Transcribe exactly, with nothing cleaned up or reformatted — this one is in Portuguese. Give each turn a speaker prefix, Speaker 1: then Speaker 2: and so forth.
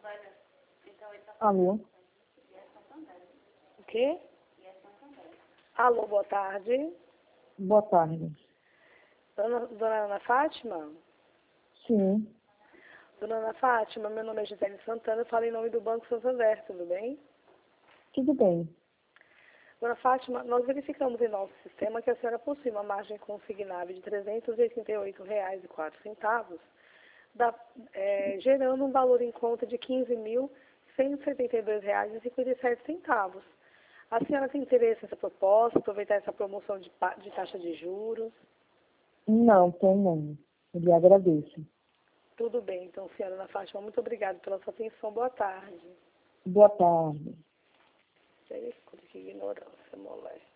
Speaker 1: Alô?
Speaker 2: O quê? Alô, boa tarde.
Speaker 1: Boa tarde.
Speaker 2: Dona, dona Ana Fátima?
Speaker 1: Sim,
Speaker 2: Dona Ana Fátima, meu nome é Gisele Santana, eu falo em nome do Banco Santander, tudo bem?
Speaker 1: tudo bem.
Speaker 2: Dona Fátima, nós verificamos em nosso sistema que a senhora possui uma margem consignável de trezentos e oitenta e oito reais e quatro centavos, da, é, gerando um valor em conta de quinze mil cento e setenta e dois reais e cinquenta e sete centavos. A senhora tem interesse nessa proposta, aproveitar essa promoção de, pa- de taxa de juros?
Speaker 1: Não, tem não. Eu lhe agradeço.
Speaker 2: Tudo bem, então, senhora Ana Fátima, muito obrigada pela sua atenção. Boa tarde.
Speaker 1: Boa tarde.
Speaker 2: Misericórdia, que ignorância, molesta.